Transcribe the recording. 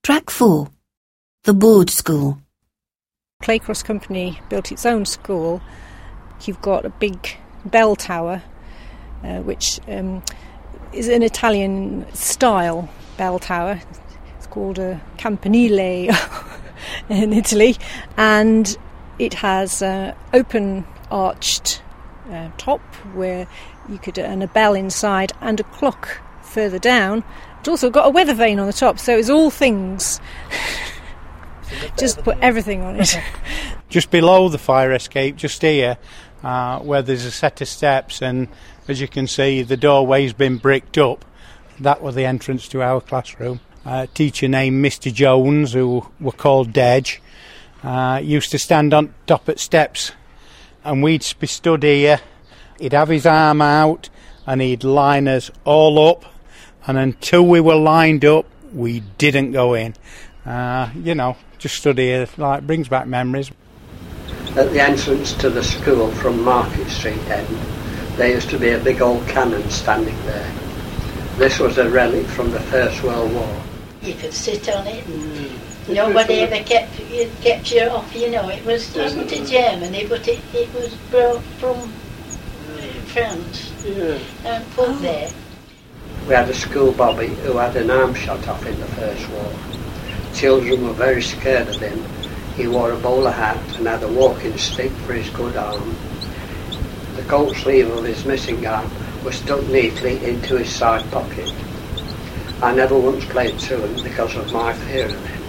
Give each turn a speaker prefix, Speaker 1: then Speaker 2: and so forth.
Speaker 1: Track 4. The Board School.
Speaker 2: Claycross Company built its own school. You've got a big bell tower, which is an Italian-style bell tower. It's called a campanile in Italy, and it has open arched top where you could and a bell inside and a clock further down. It's also got a weather vane on the top, so it's all things. Just put everything on it.
Speaker 3: Just below the fire escape, just here, where there's a set of steps, and as you can see, the doorway's been bricked up. That was the entrance to our classroom. A teacher named Mr. Jones, who were called Dedge, used to stand on top at steps, and we'd be stood here. He'd have his arm out, and he'd line us all up, and until we were lined up, we didn't go in. Just stood here, brings back memories.
Speaker 4: At the entrance to the school from Market Street end, there used to be a big old cannon standing there. This was a relic from the First World War.
Speaker 5: You could sit on it. Nobody ever kept you off, It wasn't a Germany, but it was brought from France and put there.
Speaker 4: We had a school bobby who had an arm shot off in the First War. Children were very scared of him. He wore a bowler hat and had a walking stick for his good arm. The coat sleeve of his missing arm was stuck neatly into his side pocket. I never once played truant because of my fear of him.